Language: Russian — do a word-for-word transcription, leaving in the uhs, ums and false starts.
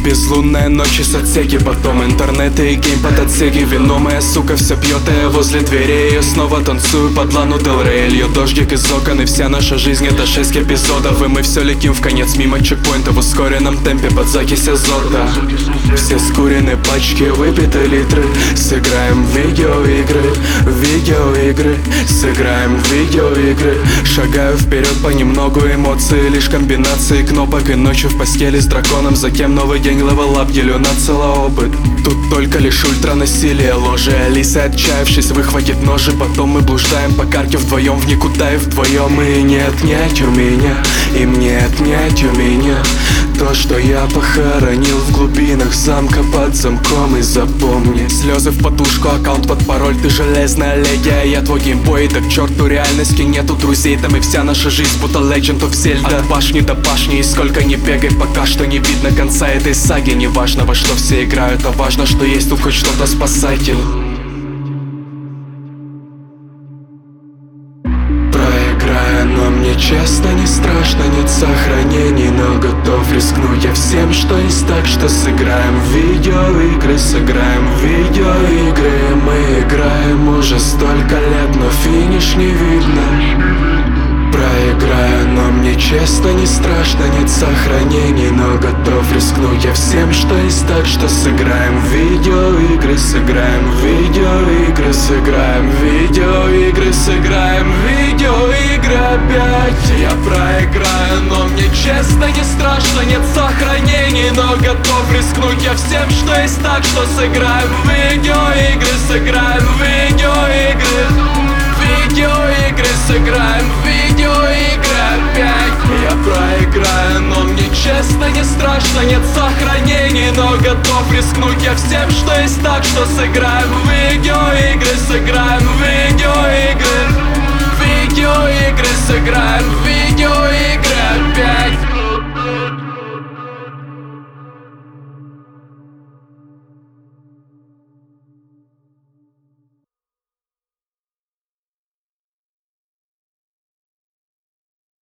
Безлунная ночь и соцсеки, потом интернеты и геймпад отсеки. Вино моя сука все пьет, и я возле двери ее снова танцую под Лану Дель Рей. Льет дождик из окон, и вся наша жизнь это шесть эпизодов. И мы все летим в конец мимо чекпоинта в ускоренном темпе под закись азота. Все скурены пачки, выпиты литры. Сыграем в видеоигры, видеоигры. Сыграем в видеоигры. Шагаю вперед понемногу, эмоции лишь комбинации кнопок. И ночью в постели с драконом, за кем новый день левел ап, делю на целый опыт. Тут только лишь ультранасилие, ложи. Алиса, отчаявшись, выхватит ножи. Потом мы блуждаем по карте вдвоем в никуда и вдвоем. И не отнять у меня, и мне отнять у меня то, что я похоронил в глубинах замка под замком. И запомни: слезы в подушку, аккаунт под пароль. Ты железная леди, а я твой геймбой. Да к черту реальности, нету друзей. Там и вся наша жизнь будто Legend of Zelda. От башни до башни, и сколько не бегай, пока что не видно конца этой саги. Не важно, во что все играют, а важно, что есть тут хоть что-то спасатель. Проиграю, но мне честно не страшно, нет сохранений, но готов рискнуть я всем, что есть, так что сыграем в видеоигры, сыграем в видеоигры. Мы играем уже столько лет, но финиш не видно. Проиграю, но мне честно не страшно, нет сохранений, но готов рискнуть я всем, что есть, так что сыграем в видеоигры, сыграем в видеоигры, сыграем в видеоигры, сыграем в видеоигры опять. Я проиграю, но мне честно не страшно, нет сохранений, но готов рискнуть я всем, что есть, так что сыграем в видеоигры, сыграем в видеоигры. Видеоигры, сыграем в видеоигры опять. Я проиграю, но мне честно не страшно, нет сохранений, но готов рискнуть я всем, что есть, так что сыграем в видеоигры, сыграем в видеоигры. Видеоигры, сыграем